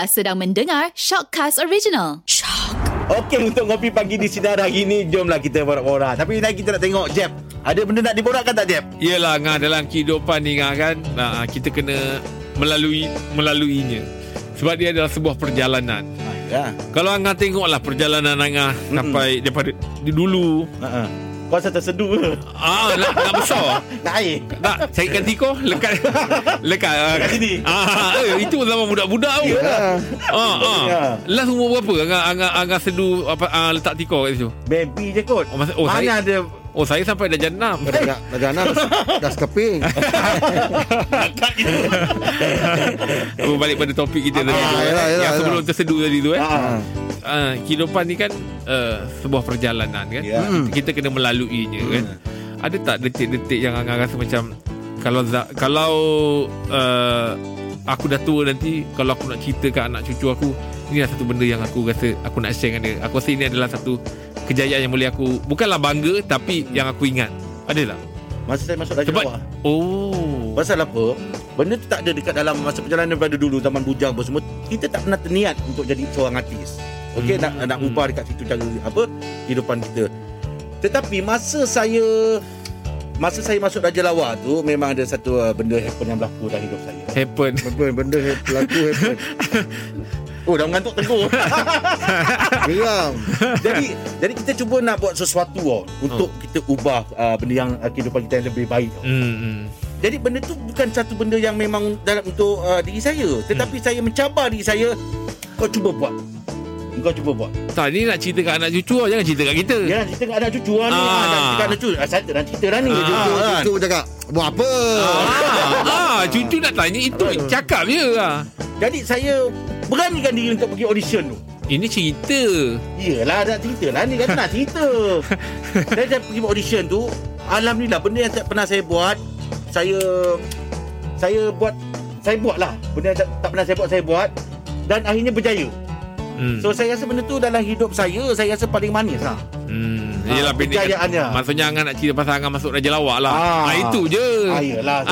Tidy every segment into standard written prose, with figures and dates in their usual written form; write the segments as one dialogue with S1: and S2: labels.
S1: Anda sedang mendengar Shockcast Original. Shock.
S2: Okey, untuk ngopi pagi di Sinar hari ni, jomlah kita borak-borak. Tapi lagi kita nak tengok, Jeb, ada benda nak diborakkan tak, Jeb?
S3: Yelah, dalam kehidupan ni kan, kita kena melaluinya. Sebab dia adalah sebuah perjalanan.
S2: Ya.
S3: Kalau Angah tengoklah perjalanan Angah sampai daripada dulu.
S2: Kau rasa terseduh ke?
S3: Nak besar.
S2: Nak air?
S3: Tak, carikan tiko lekat
S2: kat sini.
S3: Itu zaman budak-budak tu. Last umur berapa Angah sedu letak tiko kat situ?
S2: Baby je kot. Mana ada.
S3: Saya sampai dah jana 6.
S4: Dah jana dah sekeping.
S3: Balik pada topik kita tadi tu. Yang sebelum tersedu tadi tu kehidupan ni kan sebuah perjalanan kan. Kita kena melaluinya kan. Ada tak detik-detik yang Angah rasa macam kalau aku dah tua nanti, kalau aku nak cerita kat anak cucu aku, ini adalah satu benda yang aku rasa aku nak share dengan dia. Aku rasa ini adalah satu kejayaan yang boleh aku, bukanlah bangga, tapi yang aku ingat. Ada tak?
S2: Masa saya masuk Raja Lawak. Pasal apa? Benda tu tak ada dekat dalam masa perjalanan daripada dulu, zaman bujang apa semua. Kita tak pernah terniat untuk jadi seorang artis. Okey, nak ubah dekat situ cara kehidupan kita. Tetapi masa saya masuk Raja Lawak tu, memang ada satu benda happen yang berlaku dalam hidup saya.
S4: Benda berlaku happen.
S2: Dah mengantuk tegur.
S4: Geram.
S2: Jadi kita cuba nak buat sesuatu untuk kita ubah benda yang kehidupan kita yang lebih baik. Jadi benda tu bukan satu benda yang memang dalam untuk diri saya, tetapi saya mencabar diri saya. Kau cuba buat.
S3: Tak, ni nak cerita kat anak cucu, jangan cerita kat kita.
S2: Jangan cerita kat anak cucu ni. Nak cerita kat anak cucu. Saya nak cerita dah ni.
S4: Cucu cakap, buat apa?
S3: Cucu nak tanya itu, cakap je lah.
S2: Jadi saya beranikan diri untuk pergi audition tu.
S3: Ini cerita.
S2: Yelah, nak cerita lah ni, kata nak cerita. Saya dah pergi audition tu. Alhamdulillah, benda yang tak pernah saya buat, saya buat lah. Benda yang tak pernah saya buat, dan akhirnya berjaya. So saya rasa benda tu dalam hidup saya rasa paling manis lah.
S3: Yelah,
S2: kejayaannya.
S3: Maksudnya Angah nak cerita pasal Angah masuk Raja Lawak lah. Itu je.
S2: Yelah,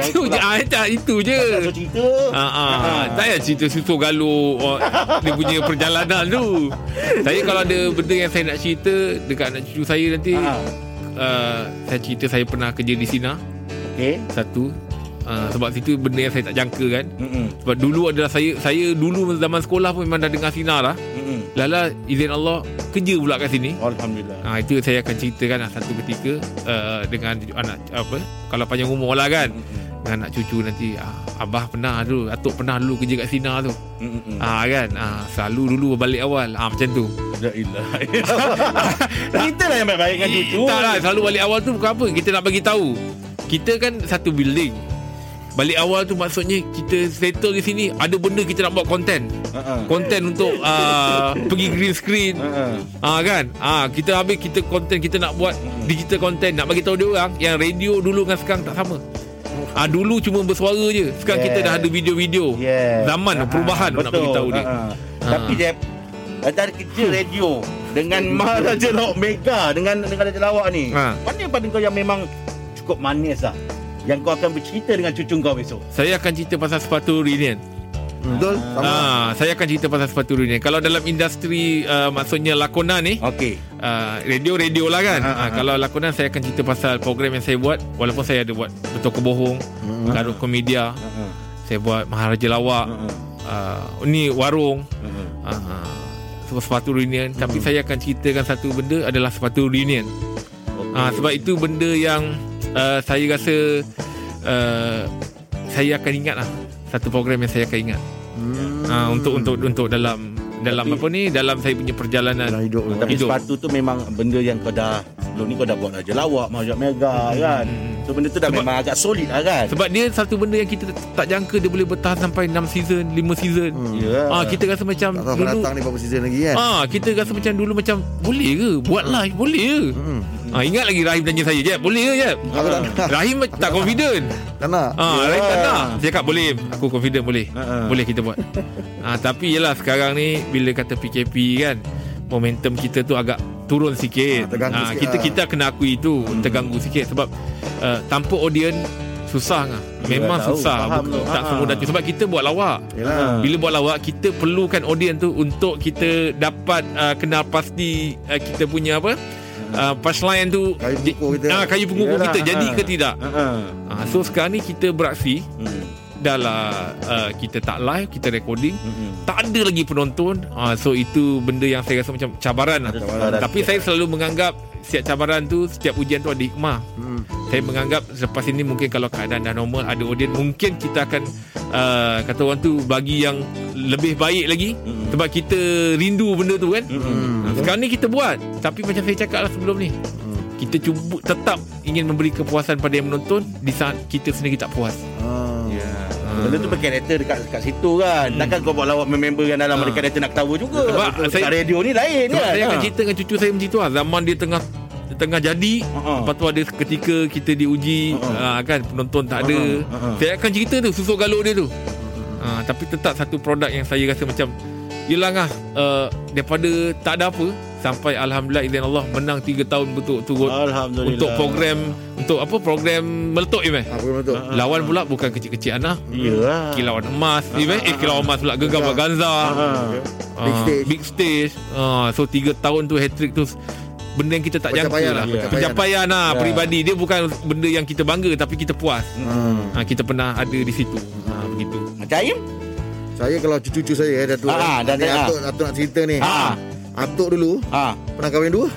S3: itu je.
S2: Tak cerita.
S3: Tak payah cerita susu galuh dia punya perjalanan tu. Saya kalau ada benda yang saya nak cerita dekat anak cucu saya nanti, saya cerita saya pernah kerja di Sina. Okey. Satu. Sebab situ benda yang saya tak jangka kan. Sebab dulu adalah saya dulu zaman sekolah pun memang dah dengar Sinar lah. Lala izin Allah kerja pula kat sini.
S2: Alhamdulillah.
S3: Itu saya akan ceritakan satu ketika dengan anak kalau panjang umur lah kan. Dengan anak cucu nanti, abah pernah dulu, atuk pernah dulu kerja kat Sinar tu. Kan. Selalu dulu balik awal. Macam tu.
S2: La ilaha illallah. Kita lah yang baik dengan cucu.
S3: Tak lah, selalu balik awal tu bukan apa, kita nak bagi tahu. Kita kan satu building. Balik awal tu maksudnya kita settle di sini, ada benda kita nak buat konten. Konten untuk pergi green screen. Kan? Kita habis kita konten, kita nak buat digital konten, nak bagi tahu dia orang yang radio dulu dengan sekarang tak sama. Dulu cuma bersuara je. Sekarang kita dah ada video-video. Zaman perubahan nak bagi tahu dia.
S2: Tapi dia antara kerja radio dengan Raja Lawak Mega dengan Raja Lawak ni, mana pada kau yang memang cukup manis lah, yang kau akan bercerita dengan cucu kau besok?
S3: Saya akan cerita pasal sepatu reunion.
S4: Betul.
S3: Saya akan cerita pasal sepatu reunion. Kalau dalam industri maksudnya lakonan ni, radio lah kan. Kalau lakonan, saya akan cerita pasal program yang saya buat. Walaupun saya ada buat Betul ke Bohong, Garut Komedia, saya buat Maharaja Lawak, ni Warung, sepatu reunion. Tapi saya akan ceritakan satu benda adalah sepatu reunion. Sebab itu benda yang saya rasa saya akan ingat lah. Satu program yang saya akan ingat. Untuk dalam apa ni, dalam saya punya perjalanan hidup.
S2: Tapi sepatu tu memang benda yang kau dah, sebelum ni kau dah buat Raja Lawak, Maharaja Mega kan. So benda tu dah memang agak solid lah kan.
S3: Sebab dia satu benda yang kita tak jangka dia boleh bertahan sampai 6 season, 5 season. Kita rasa macam
S4: tak tahu dulu datang ni berapa season lagi kan.
S3: Kita rasa macam dulu macam boleh ke buat live, boleh ke. Ingat lagi Rahim tanya saya, Jeb, boleh ke Jeb? Rahim tak confident.
S4: Tak nak.
S3: Rahim tak nak. Saya cakap boleh, aku confident boleh. Boleh kita buat. Tapi yelah sekarang ni bila kata PKP kan, momentum kita tu agak turun sikit. Kita kena akui itu terganggu sikit sebab tanpa audience Susah kan? Memang susah. Tak semudah tu. Sebab kita buat lawak. Bila buat lawak, kita perlukan audience tu untuk kita dapat kenal pasti kita punya apa, punchline tu, kayu punggung kita jadi ke tidak. So sekarang ni kita beraksi. Dah lah kita tak live, kita recording, tak ada lagi penonton. So itu benda yang saya rasa macam cabaran lah. Tapi saya selalu menganggap setiap cabaran tu, setiap ujian tu ada hikmah. Saya menganggap selepas ini mungkin kalau keadaan dah normal, ada audience, mungkin kita akan kata orang tu bagi yang lebih baik lagi. Sebab kita rindu benda tu kan. Sekarang ni kita buat, tapi macam saya cakap lah sebelum ni, kita cuba tetap ingin memberi kepuasan pada yang menonton di saat kita sendiri tak puas.
S2: Benda tu berkarakter dekat situ kan. Takkan kau buat lawak member yang dalam ada karakter nak ketawa juga. Sebab dekat radio ni lain kan.
S3: Saya akan cerita dengan cucu saya macam tu lah. Zaman dia tengah jadi, lepas tu ada ketika kita diuji, kan penonton tak ada. Saya akan cerita tu, susuk galuk dia tu. Tapi tetap satu produk yang saya rasa macam, yelah daripada tak ada apa sampai alhamdulillah izin Allah menang 3 tahun berturut-turut untuk program, untuk apa, program meletup lawan pula bukan kecil-kecil anak. Kilauan emas, kilauan emas pula, Gegar Baganza, big stage. So 3 tahun tu hat-trick tu benda yang kita tak jangka lah. Pencapaian lah peribadi. Dia bukan benda yang kita bangga, tapi kita puas. Kita pernah ada di situ. Begitu.
S2: Macam Aim?
S4: Saya kalau cucu saya Datuk, Datuk nak cerita ni. Atuk dulu pernah kahwin 2.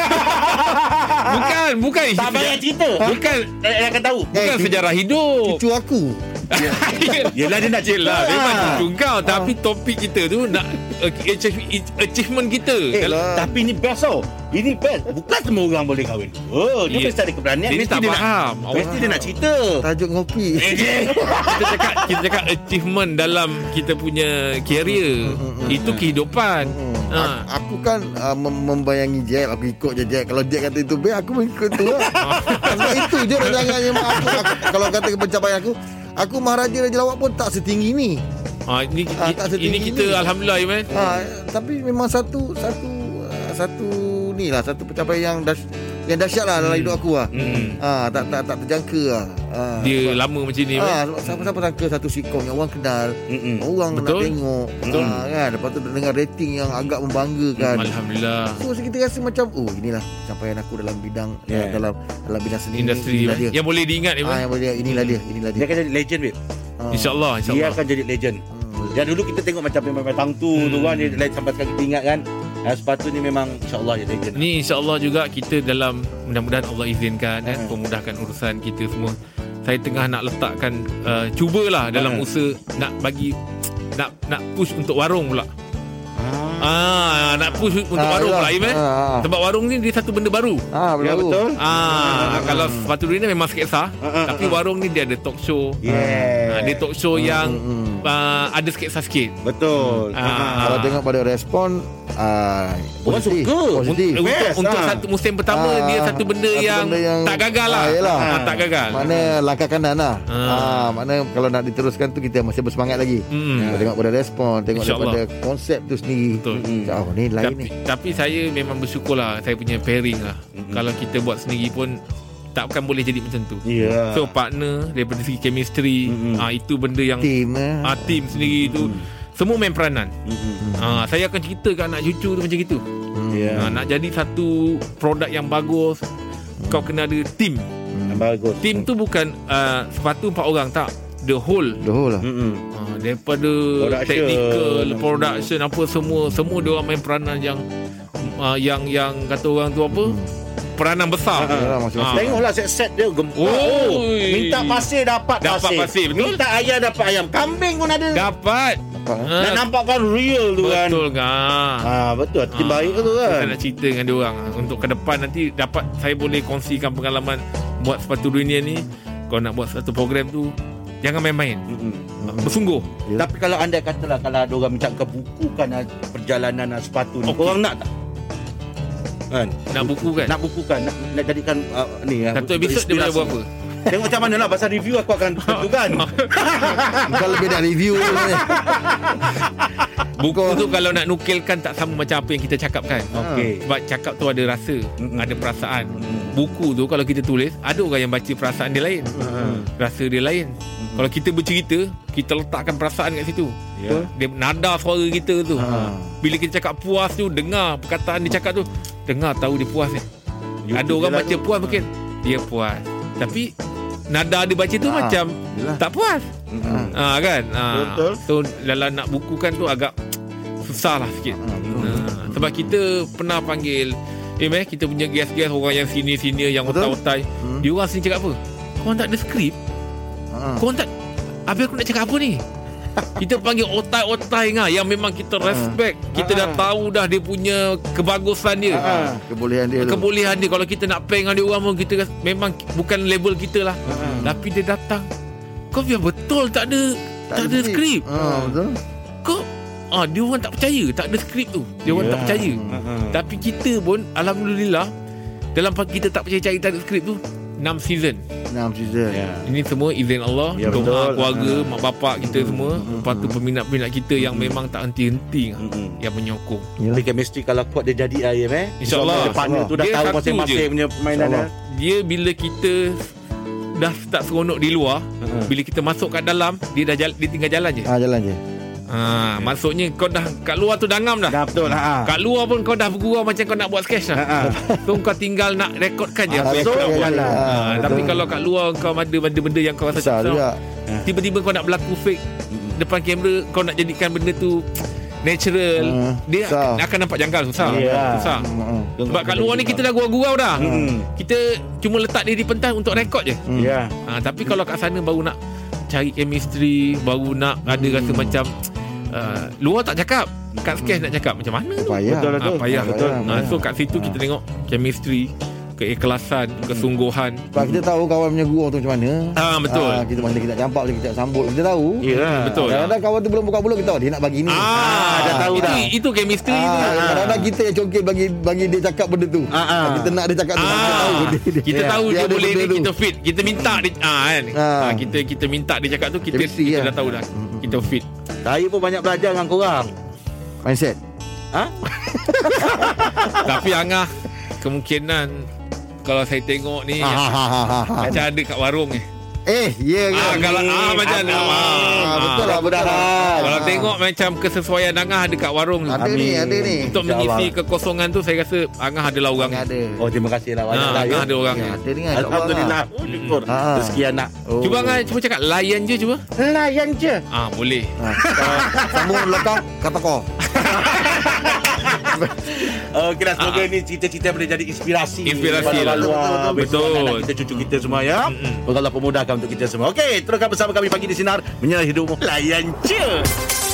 S3: Bukan
S2: tak payah cerita.
S3: Bukan
S2: akan tahu.
S3: Bukan sejarah hidup.
S4: Cucu aku.
S2: Yelah dia nak cerita.
S3: Memang cucu kau. Tapi topik kita tu nak achievement kita.
S2: Tapi ni best tau. Ini best. Bukan semua orang boleh kahwin. Dia mesti ada keberanian.
S3: Dia tak faham.
S2: Mesti dia nak cerita.
S4: Tajuk ngopi.
S3: Kita cakap achievement dalam kita punya career. Itu kehidupan.
S4: Aku kan membayangi Jack. Aku ikut je Jack. Kalau Jack kata itu baik, aku ikut tu lah. Sebab itu je rancangannya. Aku kalau kata pencapaian aku Maharaja Raja Lawak pun tak setinggi ni.
S3: Ini kita alhamdulillah man.
S4: Tapi memang satu ni lah, satu pencapaian yang dahsyat lah dalam hidup aku lah. Tak terjangka lah.
S3: Dia lama macam ni
S4: siapa sangka satu sitcom yang orang kenal, orang nak tengok kan. Lepas tu dengar rating yang agak membanggakan.
S3: Alhamdulillah.
S4: So kita rasa macam inilah pencapaian aku dalam bidang dalam bidang seni,
S3: industri yang boleh diingat
S4: inilah dia.
S2: Dia akan jadi legend babe.
S3: InsyaAllah
S2: dia akan jadi legend. Dan dulu kita tengok macam memang Tang Tu tu kan, dia sampai sekarang kita ingat kan. Sepatutnya memang insyaAllah dia legend.
S3: Ni insyaAllah juga kita dalam, mudah-mudahan Allah izinkan kan, memudahkan urusan kita semua. Saya tengah nak letakkan cubalah dalam usaha nak bagi nak push untuk warung pula. Nak push untuk warung pula sebab warung ni dia satu benda baru.
S2: Betul.
S3: Kalau sepatu ni memang sketsa, tapi warung ni dia ada talk show. Dia talk show yang ada sketsa sikit.
S2: Betul.
S4: Kalau tengok pada respon
S2: orang suka.
S3: Untuk satu musim pertama dia satu benda yang tak gagal lah. Tak gagal.
S4: Mana langkah kanan lah. Mana kalau nak diteruskan tu kita masih bersemangat lagi. Tengok pada respon, tengok daripada konsep tu sendiri. Ni lain ni.
S3: Tapi saya memang bersyukur lah, saya punya pairing lah. Kalau kita buat sendiri pun takkan boleh jadi macam tu. So partner daripada segi chemistry, itu benda yang team sendiri tu semua main peranan. Saya akan cerita kat anak cucu tu macam gitu. Nak jadi satu produk yang bagus, kau kena ada team
S2: yang bagus.
S3: Team tu bukan sepatu 4 orang, tak, the whole lah. Daripada technical, production apa semua dia orang main peranan yang kata orang tu apa, peranan besar.
S2: Tengoklah set dia gempar. Minta pasir dapat pasir. Betul? Minta ayam dapat ayam. Kambing pun ada.
S3: Dapat.
S2: Dan nampakkan real tu kan.
S3: Betul kan.
S2: Betul. Tim baik tu kan.
S3: Saya nak cerita dengan dia orang untuk ke depan nanti dapat saya boleh kongsikan pengalaman buat sepatu dunia ni. Kau nak buat satu program tu, jangan main-main. Bersungguh.
S2: Tapi kalau anda katalah, kalau ada orang minta kebukukan perjalanan sepatu ni, korang nak tak? Kan?
S3: Nak bukukan.
S2: Nak jadikan ni
S3: satu episod dia boleh buat apa?
S2: Tengok macam mana lah. Pasal review aku akan tentukan.
S4: Bukan lebih nak review ni.
S3: Buku tu kalau nak nukilkan tak sama macam apa yang kita cakapkan. Sebab cakap tu ada rasa, ada perasaan. Buku tu kalau kita tulis, ada orang yang baca perasaan dia lain, rasa dia lain. Kalau kita bercerita, kita letakkan perasaan kat situ. Dia nada suara kita tu. Bila kita cakap puas tu, dengar perkataan dia cakap tu, dengar tahu dia puas ni. Ada orang baca puas mungkin dia puas, tapi nada dia baca tu macam tak puas. Kan.
S2: Betul.
S3: So dalam nak bukukan tu agak susah lah sikit. Sebab kita pernah panggil kita punya guest-guest orang yang senior yang otai-otai. Dia orang sini cakap apa? Korang tak ada skrip? Korang tak, habis aku nak cakap apa ni? Kita panggil otai-otai yang memang kita respect. Kita dah tahu dah dia punya kebagusan dia, kebolehan dia. Kalau kita nak peng dengan dia orang pun, kita memang bukan label kita lah. Tapi dia datang, kau biar betul tak ada skrip.
S4: Betul.
S3: Kau dia orang tak percaya tak ada skrip tu. Dia orang tak percaya. Tapi kita pun alhamdulillah, dalam kita tak percaya tak ada skrip tu 6 season. Ini semua izin Allah, doa keluarga, mak bapak kita semua. Lepas tu peminat-peminat kita yang memang tak henti-henti yang menyokong.
S2: Tapi chemistry kalau kuat dia jadi
S3: InsyaAllah.
S2: Partner tu dah
S3: Dia
S2: tahu
S3: satu
S2: masing-masing
S3: je
S2: punya permainan dia.
S3: Dia bila kita dah start seronok di luar, bila kita masuk kat dalam, dia tinggal jalan je.
S4: Jalan je.
S3: Maksudnya kau dah kat luar tu dah ngam dah.
S2: Betul lah.
S3: Kat luar pun kau dah bergurau macam kau nak buat sketch dah. So kau tinggal nak rekodkan je. Tapi kalau kat luar kau ada benda-benda yang kau rasa susah, tiba-tiba kau nak berlaku fake depan kamera, kau nak jadikan benda tu natural, dia akan nampak janggal. Susah. Sebab kat luar ni kita dah gurau-gurau dah. Kita cuma letak diri pentas untuk rekod je. Tapi kalau kat sana baru nak cari chemistry, baru nak ada rasa macam luar tak cakap, kat sketch nak cakap macam mana tu. Payah. Betul. So kat situ kita tengok chemistry, keikhlasan, kesungguhan.
S4: Sebab kita tahu kawan punya gurau tu macam mana.
S3: Betul.
S4: Kita mana kita nak campak, kita tak sambut, kita tahu.
S3: Betul.
S4: Kadang-kadang kawan tu belum buka mulut, kita tahu dia nak bagi ni.
S2: Dah tahu dah.
S3: Itu chemistry tu.
S4: Kadang-kadang kita yang congkel bagi dia cakap benda tu. Kita nak dia cakap tu, kita tahu
S3: kita tahu dia boleh ni,
S4: benda tu.
S3: kita fit. Kita minta dia kan. Kita minta dia cakap tu, kita dah tahu dah. Kita fit.
S2: Saya pun banyak belajar dengan korang.
S4: Mindset.
S3: Tapi Angah, kemungkinan kalau saya tengok ni macam ada kat warung ni.
S4: Ya kan.
S3: Kalau macam mana?
S4: Betul lah, betul lah.
S3: Kalau tengok macam kesesuaian Angah ada kat warung ni.
S4: Ada ni.
S3: Untuk mengisi kekosongan tu, saya rasa Angah adalah orang.
S2: Terima kasih lah.
S3: Angah ada orang.
S4: Ada ni.
S2: Alhamdulillah. Rezeki anak.
S3: Cuba Angah cuba cakap layan je cuba.
S2: Layan je.
S3: Boleh.
S4: Sambung lokal kata kau.
S2: Okey lah, semoga ni cerita-cerita boleh jadi inspirasi
S3: lah. Betul.
S2: Kita cucu kita semua ya. Semoga Allah pemudahkan untuk kita semua. Okey, teruskan bersama kami pagi di Sinar Menyinari Hidupmu. Layan je.